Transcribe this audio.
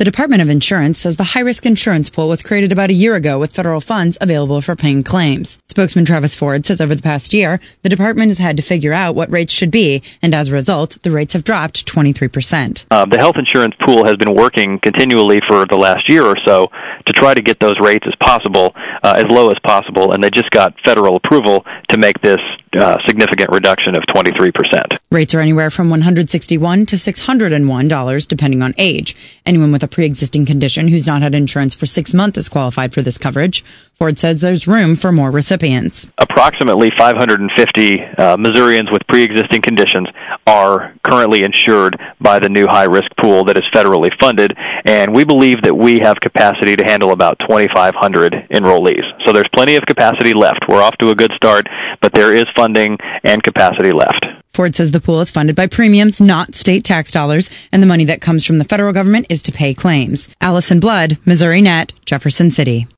The Department of Insurance says the high-risk insurance pool was created about a year ago with federal funds available for paying claims. Spokesman Travis Ford says over the past year, the department has had to figure out what rates should be, and as a result, the rates have dropped 23%. The health insurance pool has been working continually for the last year or so to try to get those rates as low as possible, and they just got federal approval to make this significant reduction of 23%. Rates are anywhere from $161 to $601, depending on age. Anyone with a pre-existing condition who's not had insurance for 6 months is qualified for this coverage. Ford says there's room for more recipients. Approximately 550 Missourians with pre-existing conditions are currently insured by the new high-risk pool that is federally funded, and we believe that we have capacity to handle about 2,500 enrollees. So there's plenty of capacity left. We're off to a good start, but there is funding and capacity left. Ford says the pool is funded by premiums, not state tax dollars, and the money that comes from the federal government is to pay claims. Allison Blood, Missouri Net, Jefferson City.